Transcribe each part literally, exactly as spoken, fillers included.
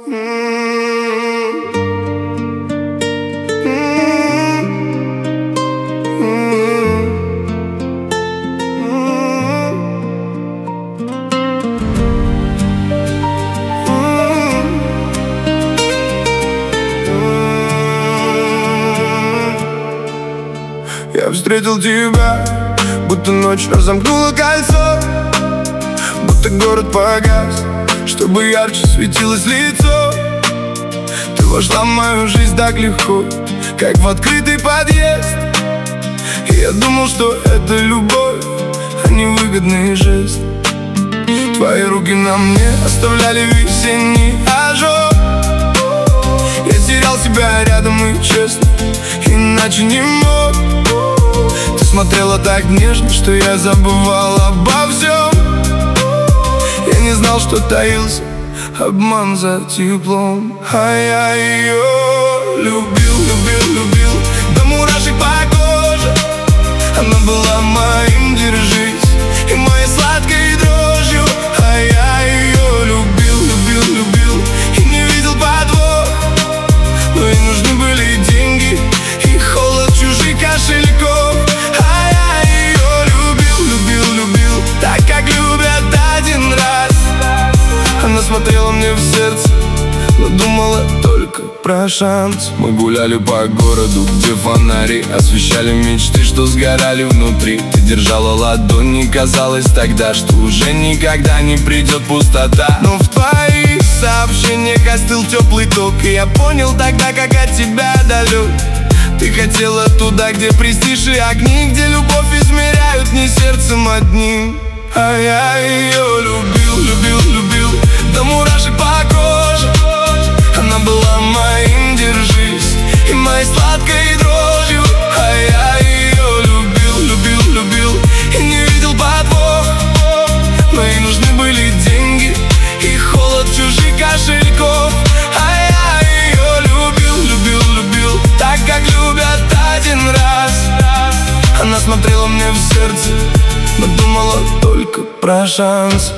Я встретил тебя, будто ночь разомкнула кольцо, будто город погас, чтобы ярче светилось лицо. Ты вошла в мою жизнь так легко, как в открытый подъезд. И я думал, что это любовь, а не выгодный жест. Твои руки на мне оставляли весенний ожог. Я терял себя рядом и честно, иначе не мог. Ты смотрела так нежно, что я забывал обо всем. Я не знал, что таился обман за теплом. А я ее любил, любил, любил до мурашек по коже. Она была моим, держись, и моей сладкой дрожью. А я ее любил, любил, любил и не видел подвох. Но ей нужны были деньги и холод чужих кошельков. А я ее любил, любил, любил так, как любят один раз. Она смотрела мне в сердце, но думала только про шанс. Мы гуляли по городу, где фонари освещали мечты, что сгорали внутри. Ты держала ладони, казалось тогда, что уже никогда не придет пустота. Но в твоих сообщениях остыл теплый ток, и я понял тогда, как от тебя далек. Ты хотела туда, где престиж и огни, где любовь измеряют не сердцем одним. А я ее любил, любил, любил до мурашек по коже. Она была моим, держись, и моей сладкой дрожью. А я ее любил, любил, любил и не видел подвох. Но ей нужны были деньги и холод чужих кошельков. А я ее любил, любил, любил так, как любят один раз. Она смотрела мне в сердце, но думала только про шанс.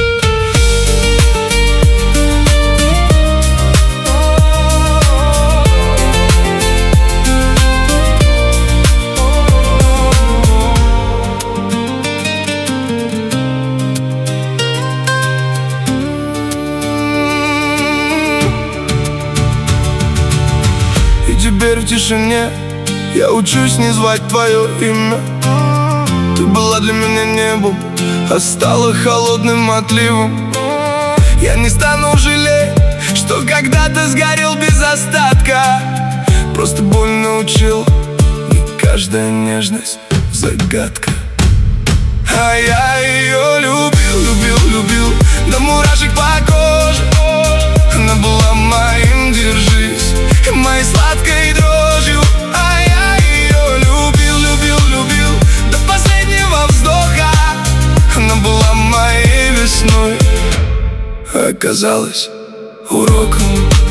И теперь в тишине я учусь не звать твое имя. Ты была для меня небом, а стала холодным отливом. Я не стану жалеть, что когда-то сгорел без остатка. Просто боль научил, и каждая нежность загадка. А я ее любил, любил, любил до мурашек по коже. Она была моим, держись, и моей сладкой дрожью. А я ее любил, любил, любил до последнего вздоха. Она была моей весной, а оказалась уроком.